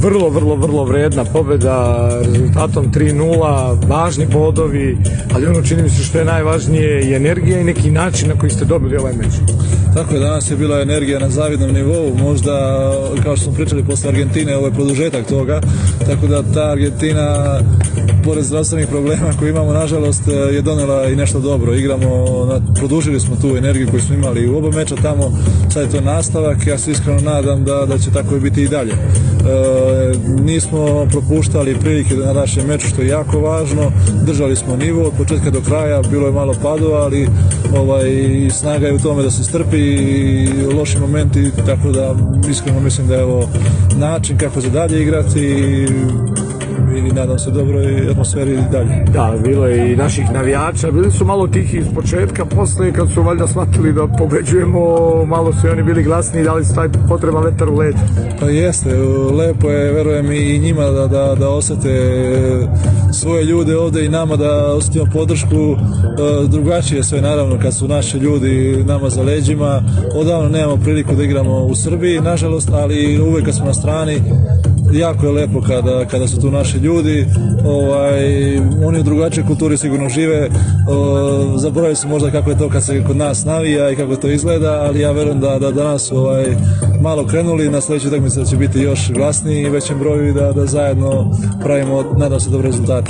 vrlo vredna pobjeda rezultatom 3:0, važni bodovi, ali ono čini mi se što je najvažnije je energija i neki način na koji ste dobili ovaj meč. Tako je, danas je bila energija na zavidnom nivou, možda kao što smo pričali posle Argentine, ovo je produžetak toga, tako da ta Argentina pored zdravstvenih problema koje imamo, nažalost, je donela i nešto dobro. Produžili smo tu energiju koju smo imali u oba meča tamo, sad je to nastavak, ja se iskreno nadam da će tako biti i dalje. Nismo propuštali prilike na našem meču, što je jako važno, držali smo nivo od početka do kraja, bilo je malo padova, ali snaga je u tome da se strpi i loši momenti, tako da iskreno mislim da je ovo način kako za dalje igrati i nadam se dobroj atmosferi dalje. Da, bilo je i naših navijača, bili su malo tihi iz početka, posle kad su valjda shvatili da pobeđujemo, malo su i oni bili glasni i dali su taj potreban vetar u led. Pa jeste, lepo je, verujem i njima da osete svoje ljude ovde i nama da osetimo podršku. Drugačije sve naravno kad su naši ljudi nama za leđima. Odavno nemamo priliku da igramo u Srbiji, nažalost, ali uvek kad smo na strani jako je lepo kada su tu naši ljudi, oni u drugačijoj kulturi sigurno žive, zaboravili su možda kako je to kad se kod nas navija i kako to izgleda, ali ja verujem da danas malo krenuli, na sledećoj utakmici da će biti još glasniji i većem broju i da zajedno pravimo, nadam se, dobre rezultate.